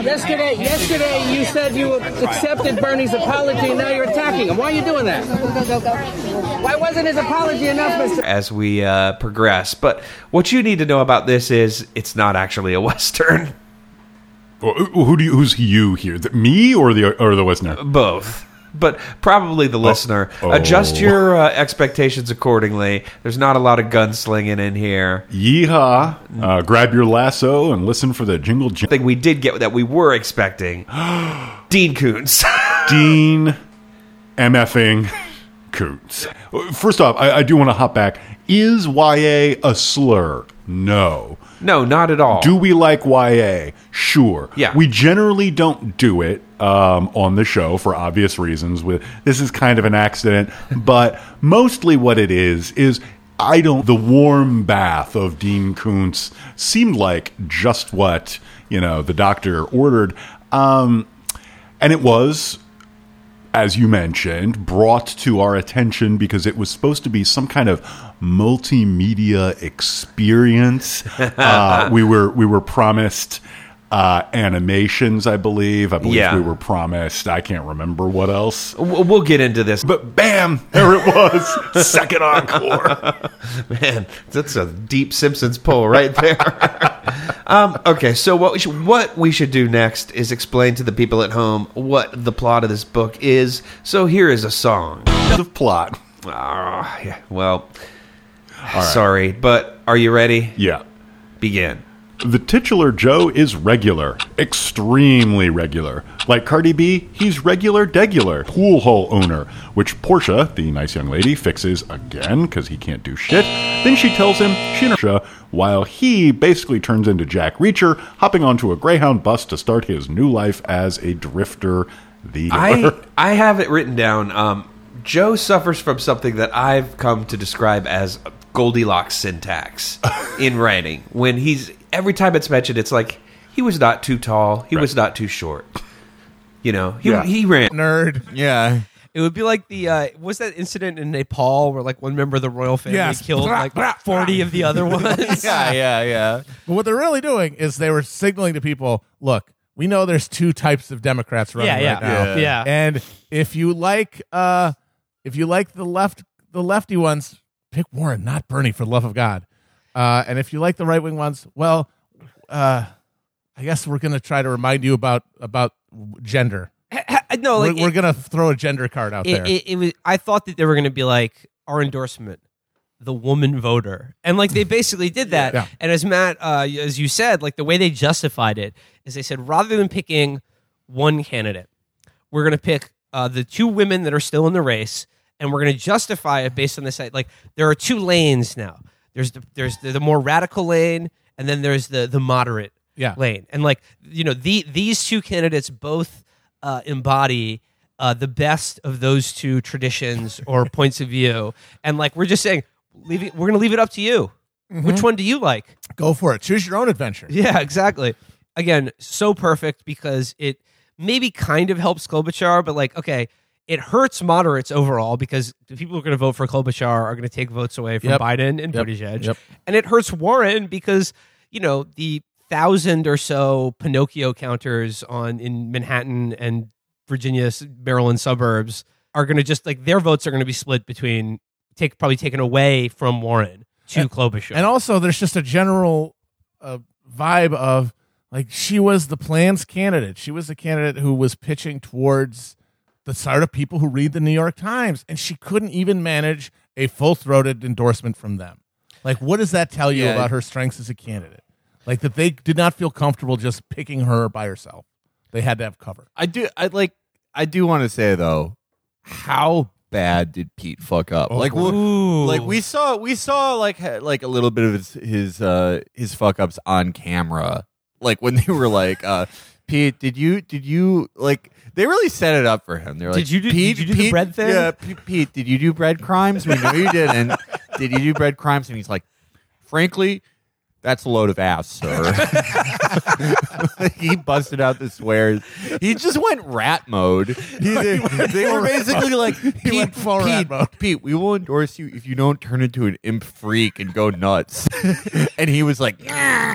Yesterday you said you accepted Bernie's apology and now you're attacking him. Why are you doing that? Go. Why wasn't his apology enough, Mr. As we progress. But what you need to know about this is it's not actually a Western. Who's you here? Me or the listener? Both. But probably the listener. Adjust your expectations accordingly. There's not a lot of gunslinging in here. Yeehaw. Grab your lasso and listen for the jingle. Thing we did get that we were expecting. Dean Koontz. Dean MFing Koontz. First off, I do want to hop back. Is YA a slur? No. No, not at all. Do we like YA? Sure. Yeah. We generally don't do it on the show for obvious reasons. This is kind of an accident, but mostly what it is the warm bath of Dean Koontz seemed like just what, the doctor ordered. And it was, as you mentioned, brought to our attention because it was supposed to be some kind of multimedia experience. We were promised animations, I believe. Yeah. We were promised. I can't remember what else. We'll get into this. But bam, there it was. Second encore. Man, that's a deep Simpsons pull right there. Okay, so what we should do next is explain to the people at home what the plot of this book is. So here is a song. The plot. Yeah, well, sorry, but are you ready? Yeah. Begin. The titular Joe is regular, extremely regular. Like Cardi B, he's regular pool hall owner, which Portia, the nice young lady, fixes again because he can't do shit. Then she tells him while he basically turns into Jack Reacher, hopping onto a Greyhound bus to start his new life as a drifter. I have it written down. Joe suffers from something that I've come to describe as Goldilocks syntax in writing. When every time it's mentioned, it's like he was not too tall, he was not too short. He ran nerd. Yeah. It would be like what's that incident in Nepal where like one member of the royal family killed like 40 of the other ones? Yeah. But what they're really doing is they were signaling to people, look, we know there's two types of Democrats running right now. Yeah. And if you like the lefty ones, pick Warren, not Bernie, for the love of God. And if you like the right wing ones, well, I guess we're going to try to remind you about gender. No, like we're going to throw a gender card out there. It was. I thought that they were going to be like our endorsement, the woman voter, and like they basically did that. Yeah. And as Matt, as you said, like the way they justified it is they said rather than picking one candidate, we're going to pick the two women that are still in the race, and we're going to justify it based on this. Like there are two lanes now. There's the more radical lane, and then there's the moderate lane, and like these two candidates both embody the best of those two traditions or points of view, and like we're just saying, we're going to leave it up to you. Mm-hmm. Which one do you like? Go for it. Choose your own adventure. Yeah, exactly. Again, so perfect because it maybe kind of helps Klobuchar, but like, okay, it hurts moderates overall because the people who are going to vote for Klobuchar are going to take votes away from Biden and Buttigieg. Yep. And it hurts Warren because, the 1,000 or so Pinocchio counters in Manhattan and Virginia, Maryland suburbs are going to just like their votes are going to be split between probably taken away from Warren to Klobuchar. And also there's just a general vibe of like she was the plan's candidate. She was the candidate who was pitching towards the sort of people who read the New York Times, and she couldn't even manage a full-throated endorsement from them. Like, what does that tell you about her strengths as a candidate? Like that they did not feel comfortable just picking her by herself. They had to have cover. I do want to say though, how bad did Pete fuck up? Like we saw like a little bit of his fuck ups on camera. Like when they were like, Pete, did you like? They really set it up for him. They're like, did you do the bread thing? Yeah, Pete, did you do bread crimes? We know you did. And did you do bread crimes? And he's like, frankly, That's a load of ass, sir. He busted out the swears. He just went rat mode. They were basically like, went full rat mode. Pete, we will endorse you if you don't turn into an imp freak and go nuts. And he was like,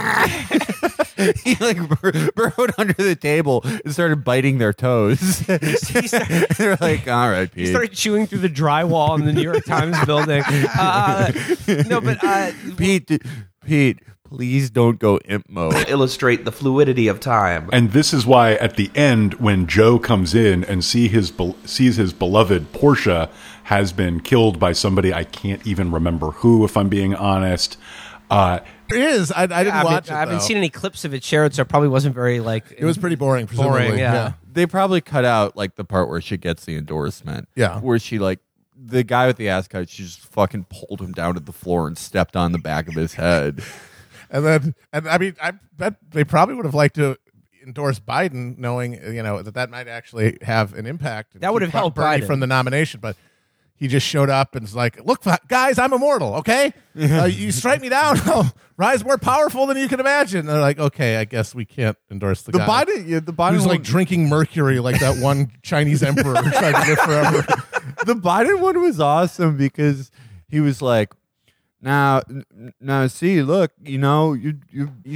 he like burrowed under the table and started biting their toes. They're like, all right, Pete. He started chewing through the drywall in the New York Times building. No, but Pete, please don't go imp mode. Illustrate the fluidity of time. And this is why at the end, when Joe comes in and sees his beloved Portia has been killed by somebody, I can't even remember who, if I'm being honest. It is. I didn't watch it. I haven't though. seen any clips of it shared, so it probably wasn't very like. It was pretty boring. Presumably. yeah. They probably cut out like the part where she gets the endorsement. Yeah. Where she like the guy with the ass cut, she just fucking pulled him down to the floor and stepped on the back of his head. And I mean, I bet they probably would have liked to endorse Biden, knowing that might actually have an impact. and That would keep have helped Bernie Biden from the nomination, but he just showed up and was like, "Look, guys, I'm immortal. Okay, you strike me down, I'll rise more powerful than you can imagine." And they're like, "Okay, I guess we can't endorse the guy." The Biden Who's like drinking mercury, like that one Chinese emperor who tried to live forever. The Biden one was awesome because he was like, Now, see, look, you